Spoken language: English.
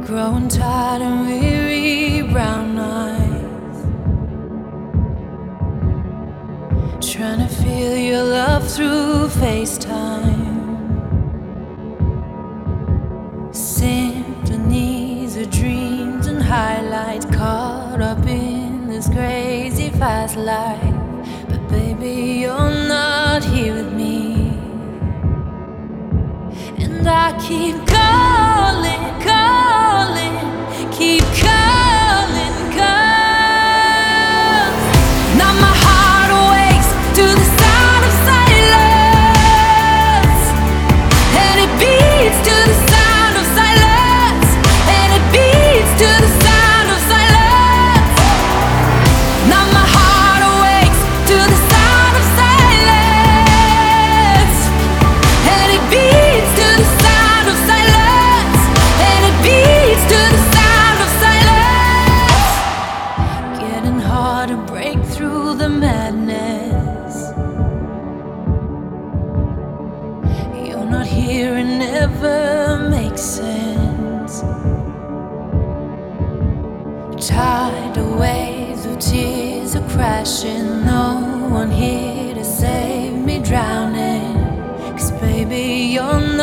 growing tired and weary, brown eyes, trying to feel your love through FaceTime. Symphonies of dreams and highlights, caught up in this crazy fast life. But baby, you're not here with me, and I keep calling, calling, keep calling, 'cause now my heart awakes to the sound of silence, and it beats to the sound of silence, and it beats to the sound of silence. Now my heart awakes to the sound of silence, and it beats to the sound of silence, and it beats to the sound of silence. Getting hard to break through the madness. You're not here, it never makes sense. Tidal waves of tears are crashing, no one here to save me drowning. 'Cause baby, you're